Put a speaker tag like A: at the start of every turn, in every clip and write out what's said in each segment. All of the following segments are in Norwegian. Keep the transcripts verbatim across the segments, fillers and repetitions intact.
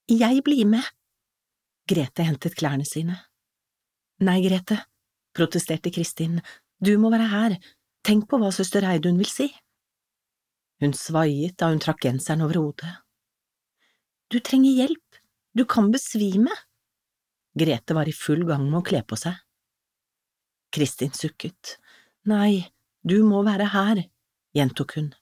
A: Jeg blir med. Grete hentet klærne sine. Nei, Grete, protesterte Kristin, du må være her, tenk på hva søster Reidun vil si. Hun svaiet da hun trakk genseren over hodet. Du trenger hjelp, du kan besvime. Grete var i full gang med å kle på seg. Kristin sukket. Nei, du må være her, gjentok hun.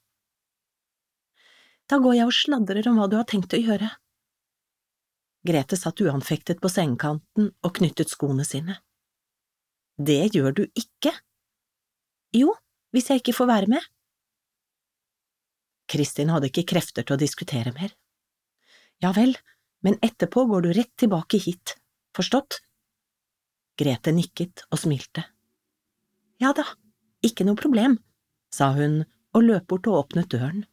A: Da går jeg og sladrer om hva du har tenkt å gjøre. Grete satt uanfektet på sengekanten og knyttet skoene sine. Det gjør du ikke. Jo, hvis jeg ikke får være med. Kristin hadde ikke krefter til å diskutere mer. Ja vel, men etterpå går du rett tilbake hit, forstått? Grete nikket og smilte. Ja da, ikke noe problem, sa hun og løp bort og åpnet døren.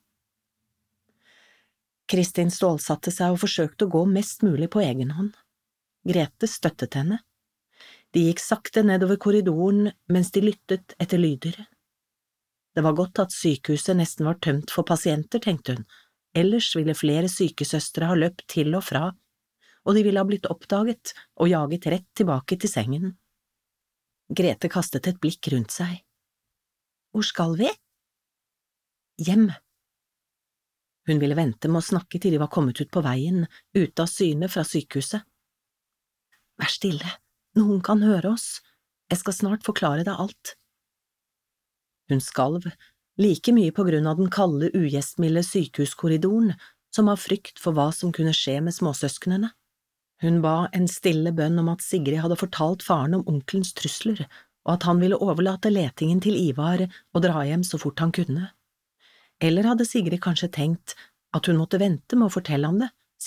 A: Kristin stålsatte seg og forsøkte å gå mest mulig på egen hånd. Grete støttet henne. De gikk sakte nedover korridoren mens de lyttet etter lyder. Det var godt at sykehuset nesten var tømt for pasienter, tenkte hun, ellers ville flere sykesøstre ha løpt til og fra, og de ville ha blitt oppdaget og jaget rett tilbake til sengen. Grete kastet et blikk rundt seg. Hvor skal vi? Hjem. Hun ville vente med å snakke til de var kommet ut på veien, ute av syne fra sykehuset. Vær stille, noen kan høre oss, jeg skal snart forklare deg alt. Hun skalv, like mye på grunn av den kalde, ugjestmilde sykehuskorridoren, som av frykt for hva som kunne skje med småsøsknene. Hun ba en stille bønn om at Sigrid hadde fortalt faren om onkelens trusler, og at han ville overlate letingen til Ivar og dra hjem så fort han kunne. Eller hadde Sigrid kanskje tenkt at hun måtte vente med å fortelle ham det,